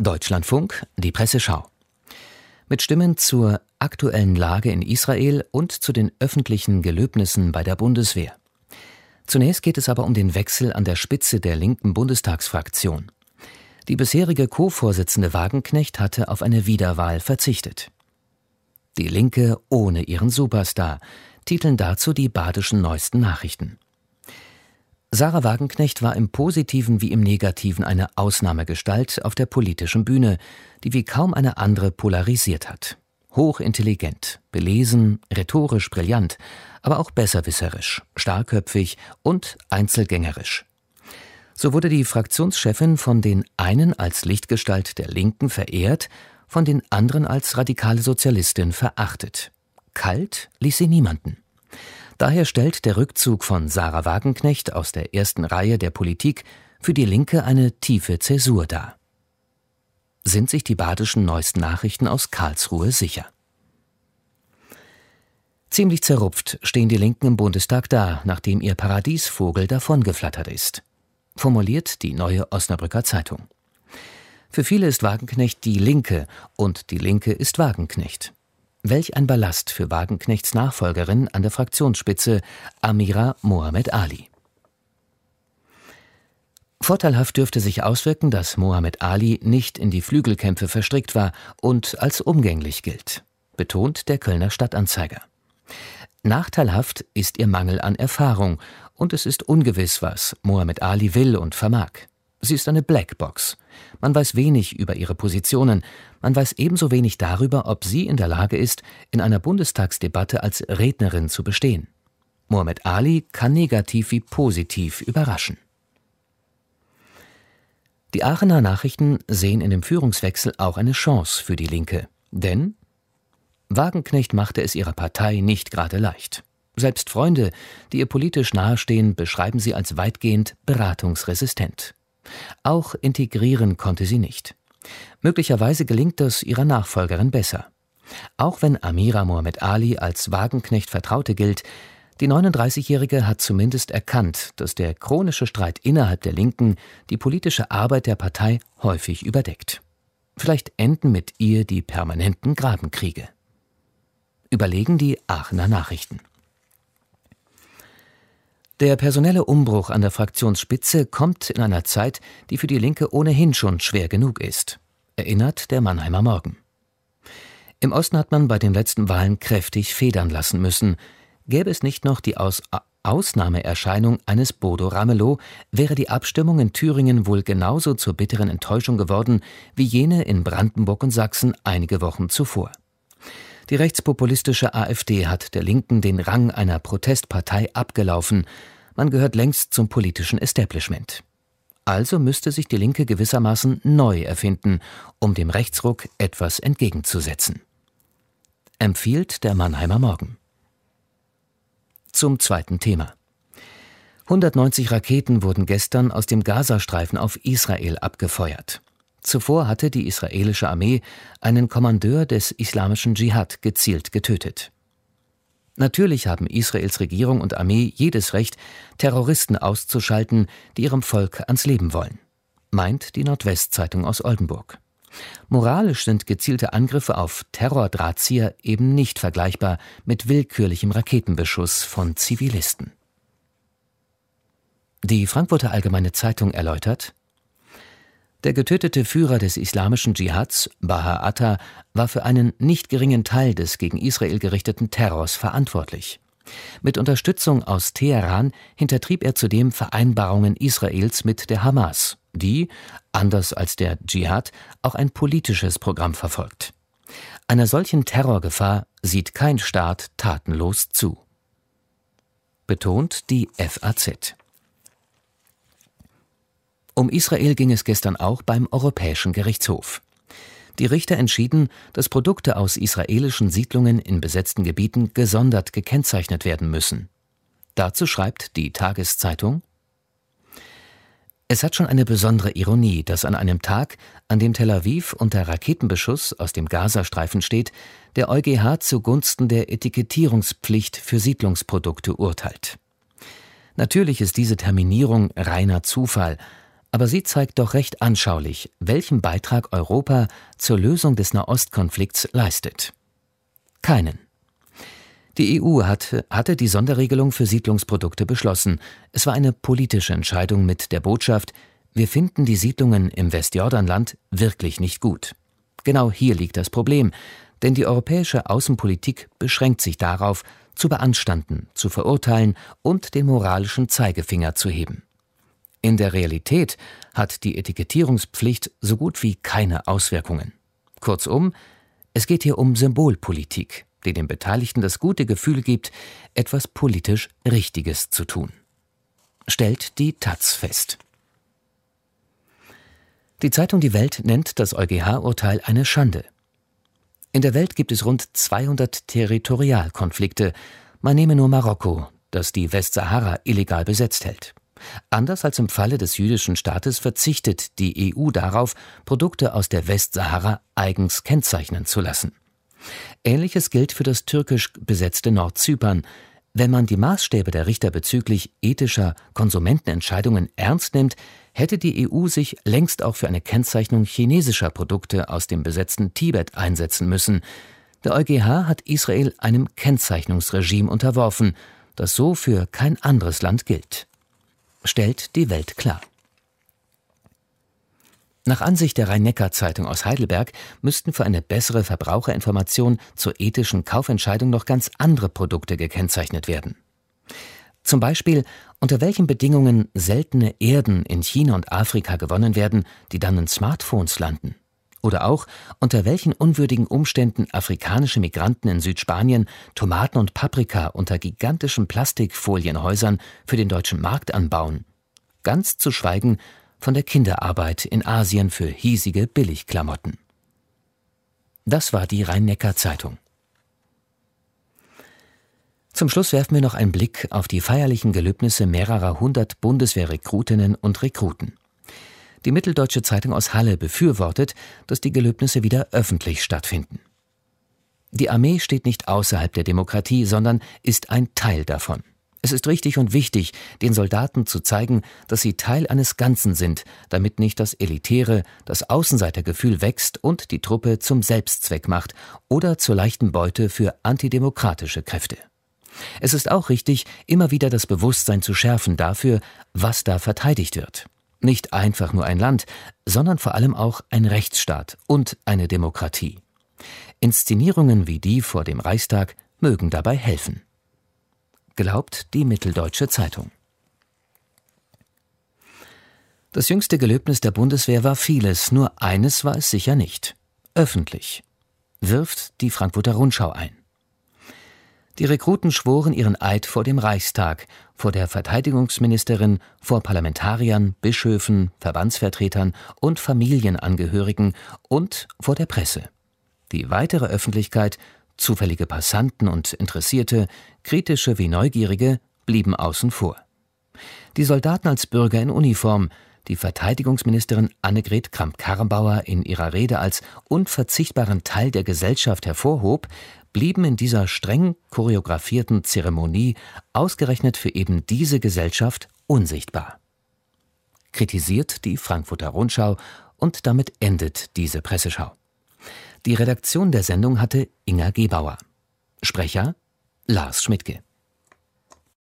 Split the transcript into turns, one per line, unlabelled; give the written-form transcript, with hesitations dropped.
Deutschlandfunk, die Presseschau. Mit Stimmen zur aktuellen Lage in Israel und zu den öffentlichen Gelöbnissen bei der Bundeswehr. Zunächst geht es aber um den Wechsel an der Spitze der linken Bundestagsfraktion. Die bisherige Co-Vorsitzende Wagenknecht hatte auf eine Wiederwahl verzichtet. Die Linke ohne ihren Superstar, titeln dazu die Badischen Neuesten Nachrichten. Sarah Wagenknecht war im Positiven wie im Negativen eine Ausnahmegestalt auf der politischen Bühne, die wie kaum eine andere polarisiert hat. Hochintelligent, belesen, rhetorisch brillant, aber auch besserwisserisch, starkköpfig und einzelgängerisch. So wurde die Fraktionschefin von den einen als Lichtgestalt der Linken verehrt, von den anderen als radikale Sozialistin verachtet. Kalt ließ sie niemanden. Daher stellt der Rückzug von Sarah Wagenknecht aus der ersten Reihe der Politik für die Linke eine tiefe Zäsur dar. Sind sich die Badischen Neuesten Nachrichten aus Karlsruhe sicher? Ziemlich zerrupft stehen die Linken im Bundestag da, nachdem ihr Paradiesvogel davongeflattert ist. Formuliert die Neue Osnabrücker Zeitung. Für viele ist Wagenknecht die Linke und die Linke ist Wagenknecht. Welch ein Ballast für Wagenknechts Nachfolgerin an der Fraktionsspitze, Amira Mohamed Ali. Vorteilhaft dürfte sich auswirken, dass Mohamed Ali nicht in die Flügelkämpfe verstrickt war und als umgänglich gilt, betont der Kölner Stadtanzeiger. Nachteilhaft ist ihr Mangel an Erfahrung und es ist ungewiss, was Mohamed Ali will und vermag. Sie ist eine Blackbox. Man weiß wenig über ihre Positionen. Man weiß ebenso wenig darüber, ob sie in der Lage ist, in einer Bundestagsdebatte als Rednerin zu bestehen. Mohamed Ali kann negativ wie positiv überraschen. Die Aachener Nachrichten sehen in dem Führungswechsel auch eine Chance für die Linke. Denn Wagenknecht machte es ihrer Partei nicht gerade leicht. Selbst Freunde, die ihr politisch nahestehen, beschreiben sie als weitgehend beratungsresistent. Auch integrieren konnte sie nicht. Möglicherweise gelingt das ihrer Nachfolgerin besser. Auch wenn Amira Mohamed Ali als Wagenknecht Vertraute gilt, die 39-Jährige hat zumindest erkannt, dass der chronische Streit innerhalb der Linken die politische Arbeit der Partei häufig überdeckt. Vielleicht enden mit ihr die permanenten Grabenkriege. Überlegen die Aachener Nachrichten. Der personelle Umbruch an der Fraktionsspitze kommt in einer Zeit, die für die Linke ohnehin schon schwer genug ist, erinnert der Mannheimer Morgen. Im Osten hat man bei den letzten Wahlen kräftig federn lassen müssen. Gäbe es nicht noch die Ausnahmeerscheinung eines Bodo Ramelow, wäre die Abstimmung in Thüringen wohl genauso zur bitteren Enttäuschung geworden wie jene in Brandenburg und Sachsen einige Wochen zuvor. Die rechtspopulistische AfD hat der Linken den Rang einer Protestpartei abgelaufen. Man gehört längst zum politischen Establishment. Also müsste sich die Linke gewissermaßen neu erfinden, um dem Rechtsruck etwas entgegenzusetzen. Empfiehlt der Mannheimer Morgen. Zum zweiten Thema. 190 Raketen wurden gestern aus dem Gazastreifen auf Israel abgefeuert. Zuvor hatte die israelische Armee einen Kommandeur des islamischen Dschihad gezielt getötet. Natürlich haben Israels Regierung und Armee jedes Recht, Terroristen auszuschalten, die ihrem Volk ans Leben wollen, meint die Nordwestzeitung aus Oldenburg. Moralisch sind gezielte Angriffe auf Terrordrahtzieher eben nicht vergleichbar mit willkürlichem Raketenbeschuss von Zivilisten. Die Frankfurter Allgemeine Zeitung erläutert: Der getötete Führer des islamischen Dschihads, Baha Atta, war für einen nicht geringen Teil des gegen Israel gerichteten Terrors verantwortlich. Mit Unterstützung aus Teheran hintertrieb er zudem Vereinbarungen Israels mit der Hamas, die, anders als der Dschihad, auch ein politisches Programm verfolgt. Einer solchen Terrorgefahr sieht kein Staat tatenlos zu. Betont die FAZ. Um Israel ging es gestern auch beim Europäischen Gerichtshof. Die Richter entschieden, dass Produkte aus israelischen Siedlungen in besetzten Gebieten gesondert gekennzeichnet werden müssen. Dazu schreibt die Tageszeitung: Es hat schon eine besondere Ironie, dass an einem Tag, an dem Tel Aviv unter Raketenbeschuss aus dem Gazastreifen steht, der EuGH zugunsten der Etikettierungspflicht für Siedlungsprodukte urteilt. Natürlich ist diese Terminierung reiner Zufall, Aber sie zeigt doch recht anschaulich, welchen Beitrag Europa zur Lösung des Nahostkonflikts leistet. Keinen. Die EU hatte die Sonderregelung für Siedlungsprodukte beschlossen. Es war eine politische Entscheidung mit der Botschaft: Wir finden die Siedlungen im Westjordanland wirklich nicht gut. Genau hier liegt das Problem, denn die europäische Außenpolitik beschränkt sich darauf, zu beanstanden, zu verurteilen und den moralischen Zeigefinger zu heben. In der Realität hat die Etikettierungspflicht so gut wie keine Auswirkungen. Kurzum, es geht hier um Symbolpolitik, die den Beteiligten das gute Gefühl gibt, etwas politisch Richtiges zu tun. Stellt die taz fest. Die Zeitung Die Welt nennt das EuGH-Urteil eine Schande. In der Welt gibt es rund 200 Territorialkonflikte. Man nehme nur Marokko, das die Westsahara illegal besetzt hält. Anders als im Falle des jüdischen Staates verzichtet die EU darauf, Produkte aus der Westsahara eigens kennzeichnen zu lassen. Ähnliches gilt für das türkisch besetzte Nordzypern. Wenn man die Maßstäbe der Richter bezüglich ethischer Konsumentenentscheidungen ernst nimmt, hätte die EU sich längst auch für eine Kennzeichnung chinesischer Produkte aus dem besetzten Tibet einsetzen müssen. Der EuGH hat Israel einem Kennzeichnungsregime unterworfen, das so für kein anderes Land gilt. Stellt die Welt klar. Nach Ansicht der Rhein-Neckar-Zeitung aus Heidelberg müssten für eine bessere Verbraucherinformation zur ethischen Kaufentscheidung noch ganz andere Produkte gekennzeichnet werden. Zum Beispiel, unter welchen Bedingungen seltene Erden in China und Afrika gewonnen werden, die dann in Smartphones landen. Oder auch, unter welchen unwürdigen Umständen afrikanische Migranten in Südspanien Tomaten und Paprika unter gigantischen Plastikfolienhäusern für den deutschen Markt anbauen. Ganz zu schweigen von der Kinderarbeit in Asien für hiesige Billigklamotten. Das war die Rhein-Neckar-Zeitung. Zum Schluss werfen wir noch einen Blick auf die feierlichen Gelöbnisse mehrerer 100 Bundeswehrrekrutinnen und Rekruten. Die Mitteldeutsche Zeitung aus Halle befürwortet, dass die Gelöbnisse wieder öffentlich stattfinden. Die Armee steht nicht außerhalb der Demokratie, sondern ist ein Teil davon. Es ist richtig und wichtig, den Soldaten zu zeigen, dass sie Teil eines Ganzen sind, damit nicht das Elitäre, das Außenseitergefühl wächst und die Truppe zum Selbstzweck macht oder zur leichten Beute für antidemokratische Kräfte. Es ist auch richtig, immer wieder das Bewusstsein zu schärfen dafür, was da verteidigt wird. Nicht einfach nur ein Land, sondern vor allem auch ein Rechtsstaat und eine Demokratie. Inszenierungen wie die vor dem Reichstag mögen dabei helfen. Glaubt die Mitteldeutsche Zeitung. Das jüngste Gelöbnis der Bundeswehr war vieles, nur eines war es sicher nicht: öffentlich. Wirft die Frankfurter Rundschau ein. Die Rekruten schworen ihren Eid vor dem Reichstag, vor der Verteidigungsministerin, vor Parlamentariern, Bischöfen, Verbandsvertretern und Familienangehörigen und vor der Presse. Die weitere Öffentlichkeit, zufällige Passanten und Interessierte, kritische wie Neugierige, blieben außen vor. Die Soldaten als Bürger in Uniform, die Verteidigungsministerin Annegret Kramp-Karrenbauer in ihrer Rede als unverzichtbaren Teil der Gesellschaft hervorhob, blieben in dieser streng choreografierten Zeremonie ausgerechnet für eben diese Gesellschaft unsichtbar. Kritisiert die Frankfurter Rundschau und damit endet diese Presseschau. Die Redaktion der Sendung hatte Inga Gebauer. Sprecher Lars Schmidtke.